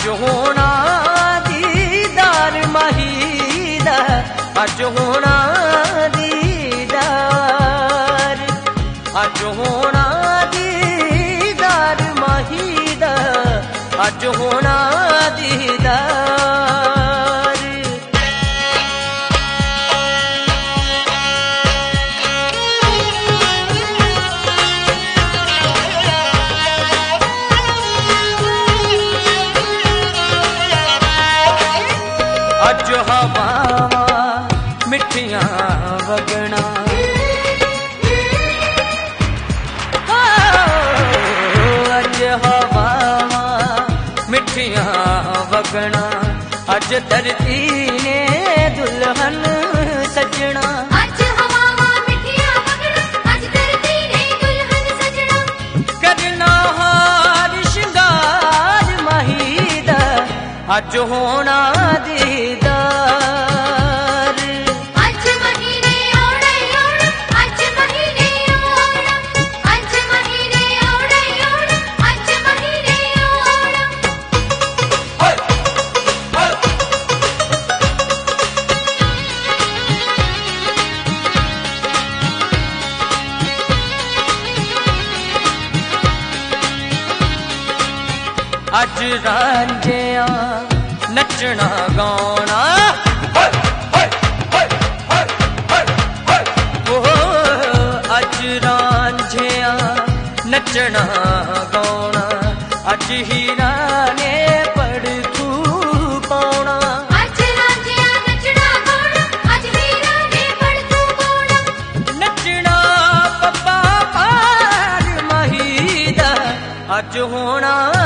होना दीदार माही दा, अज होना दीदार, अज होना दीदार माही दा, अज होना दीदार। अज हवावां मिठियां वगना, अज हवावां मिठियां वगना, अज धरती ने दुल्हन सजना। अज हवावां मिठियां वगना, अज धरती ने दुल्हन सजना। करना हार श्रृंगार माही दा, अज होना दीदार। अज महीने औड़े औड़, अज महीने औड़, अज महीने औड़े औड़, अज महीने औड़। अज रांझिया नचना गाना, अज रांझिया नचना गाना, अज हीरा ने पड़कू पाउना। अज रांझिया नचना गाना, अज हीरा ने पड़कू पाउना। नचना पप्पा पार माही दा, अज होना